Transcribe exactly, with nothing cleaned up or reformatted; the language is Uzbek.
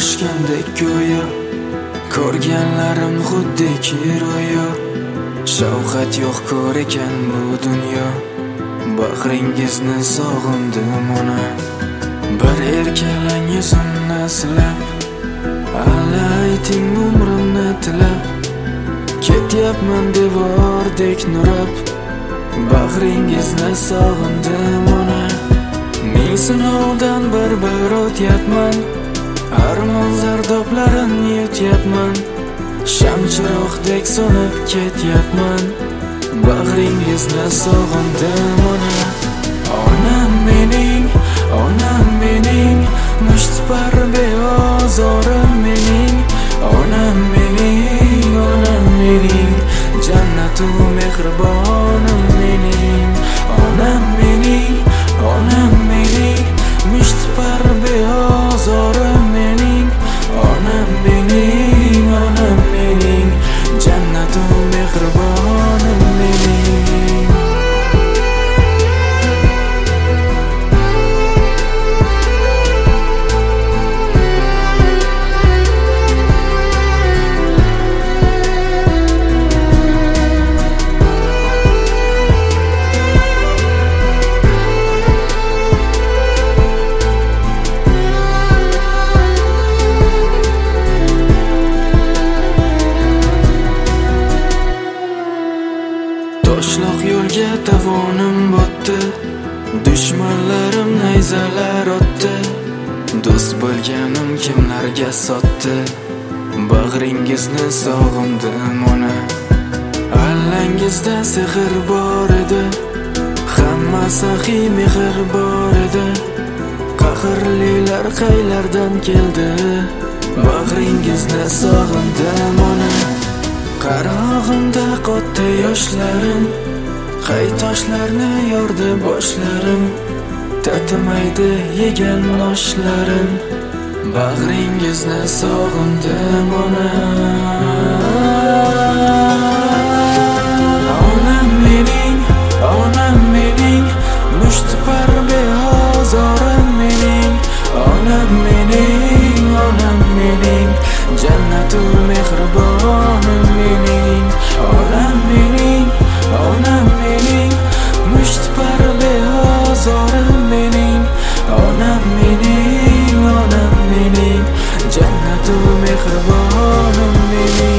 toshgandek go'yo, ko'rganlarim xuddiki ro'yo. Shavqat yo'q ko'r ekan bu dunyo, bag'ringizni sog'indim ona. Bir erkalang yuzimni silab, alla ayting umrimni tilab. Ketyapman devordek nurab, bag'ringizni sog'indim ona. Ming sinovdan bir-bir o'tyapman, armon zardoblarini yutyapman. Shamchiroqdek so'nib ketyapman, bag'ringizni sog'indim ona. Onam mening, onam mening, mushtipar beozorim mening. Onam mening, onam mening, jannatu mehribonim mening. Onam mening, onam mening, mushtipar beozorim mening. Onam mening, onam mening, jannatu mehribonim mening. Toshloq yo'lga davonim botdi, dushmanlarim nayzalar otdi. Do'st bo'lganim kimlarga sotdi, bag'ringizni sog'indim ona. Allangizda sehr bor edi, hamma saxiy mehr bor edi. Qahrlilar qaylardan keldi, bag'ringizni sog'indim ona. Qarog'imda qotdi yoshlarim, qay toshlarni yordi boshlarim. Tatimaydi yegan oshlarim, bag'ringizni sog'indim ona. Onam mening, onam mening, mushtipar beozorim mening. Onam mening, onam mening, jannatu mehribonim mening. Onam mening, onam mening, mushtipar beozorim mening. Onam mening, onam mening, jannatu mehribonim mening.